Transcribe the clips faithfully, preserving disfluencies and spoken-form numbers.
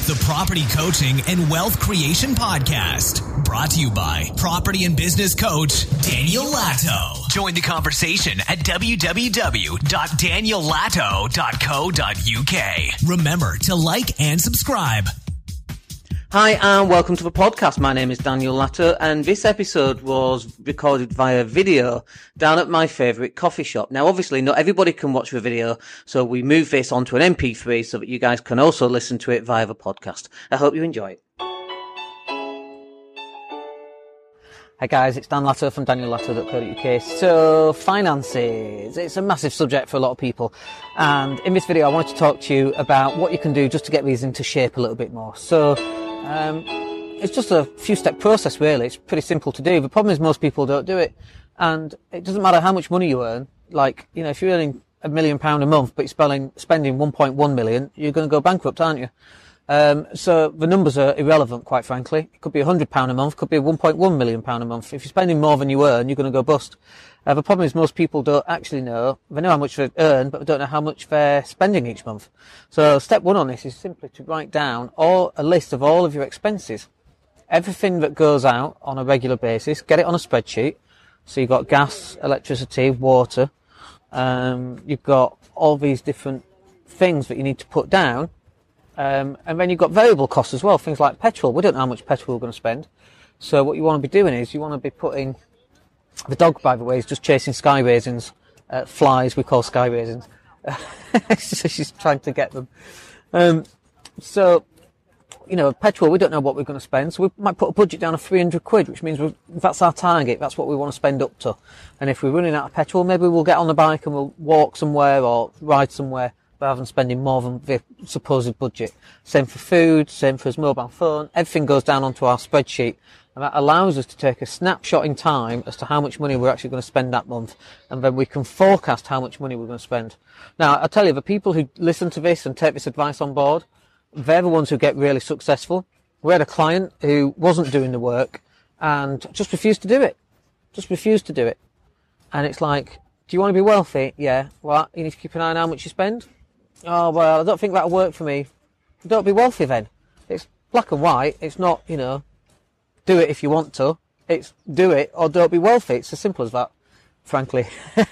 the Property Coaching and Wealth Creation Podcast. Brought to you by property and business coach Daniel Latto. Join the conversation at w w w dot daniel latto dot co dot u k. Remember to like and subscribe. Hi and welcome to the podcast. My name is Daniel Latto and this episode was recorded via video down at my favourite coffee shop. Now obviously not everybody can watch the video, so we move this onto an M P three so that you guys can also listen to it via the podcast. I hope you enjoy it. Hi guys, it's Dan Latto from daniel latto dot co dot u k. So, finances. It's a massive subject for a lot of people. And in this video I wanted to talk to you about what you can do just to get these into shape a little bit more. So, um, it's just a few step process really. It's pretty simple to do. The problem is most people don't do it. And it doesn't matter how much money you earn. Like, you know, if you're earning a million pound a month but you're spending, spending one point one million, you're going to go bankrupt, aren't you? Um, so the numbers are irrelevant, quite frankly. It could be one hundred pounds a month, could be one point one million pounds a month. If you're spending more than you earn, you're going to go bust. Uh, the problem is most people don't actually know. They know how much they earn, but they don't know how much they're spending each month. So step one on this is simply to write down all, a list of all of your expenses. Everything that goes out on a regular basis, get it on a spreadsheet. So you've got gas, electricity, water. Um, you've got all these different things that you need to put down. Um, and then you've got variable costs as well, things like petrol. We don't know how much petrol we're going to spend. So what you want to be doing is you want to be putting, the dog, by the way, is just chasing sky raisins, uh, flies we call sky raisins. So she's trying to get them. Um, so, you know, petrol, we don't know what we're going to spend. So we might put a budget down of three hundred quid, which means we're, that's our target. That's what we want to spend up to. And if we're running out of petrol, maybe we'll get on the bike and we'll walk somewhere or ride somewhere, rather than spending more than the supposed budget. Same for food, same for his mobile phone. Everything goes down onto our spreadsheet, and that allows us to take a snapshot in time as to how much money we're actually going to spend that month, and then we can forecast how much money we're going to spend. Now, I tell you, the people who listen to this and take this advice on board, they're the ones who get really successful. We had a client who wasn't doing the work and just refused to do it. Just refused to do it. And it's like, do you want to be wealthy? Yeah. Well, you need to keep an eye on how much you spend. Oh, well, I don't think that'll work for me. Don't be wealthy then. It's black and white. It's not, you know, do it if you want to. It's do it or don't be wealthy. It's as simple as that, frankly.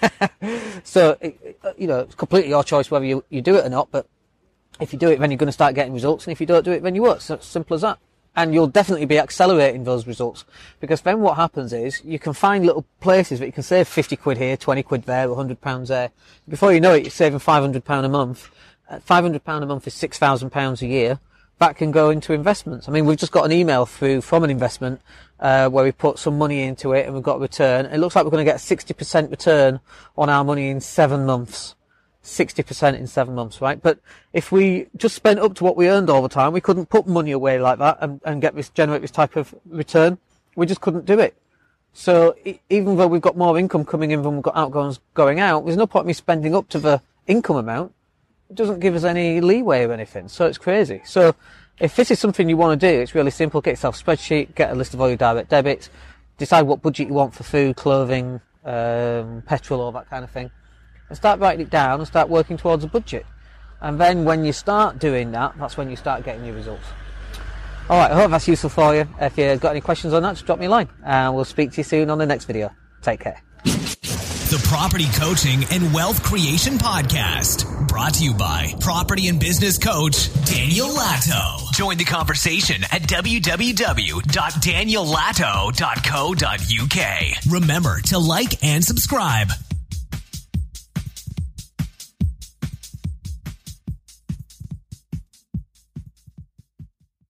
So, it, you know, it's completely your choice whether you, you do it or not, but if you do it, then you're going to start getting results, and if you don't do it, then you won't. It's as simple as that. And you'll definitely be accelerating those results, because then what happens is you can find little places that you can save fifty quid here, twenty quid there, one hundred pounds there. Before you know it, you're saving five hundred pounds a month. Uh, five hundred pounds a month is six thousand pounds a year. That can go into investments. I mean, we've just got an email through from an investment uh, where we put some money into it and we've got a return. It looks like we're going to get a sixty percent return on our money in seven months. sixty percent in seven months, right? But if we just spent up to what we earned all the time, we couldn't put money away like that and, and get this, generate this type of return. We just couldn't do it. So e- even though we've got more income coming in than we've got outgoings going out, there's no point in me spending up to the income amount. It doesn't give us any leeway or anything. So it's crazy. So if this is something you want to do, it's really simple. Get yourself a spreadsheet, get a list of all your direct debits, decide what budget you want for food, clothing, um, petrol, all that kind of thing. And start writing it down and start working towards a budget. And then when you start doing that, that's when you start getting your results. Alright, I hope that's useful for you. If you've got any questions on that, just drop me a line. And we'll speak to you soon on the next video. Take care. The Property Coaching and Wealth Creation Podcast. Brought to you by property and business coach Daniel Latto. Join the conversation at w w w dot daniel latto dot co dot u k. Remember to like and subscribe.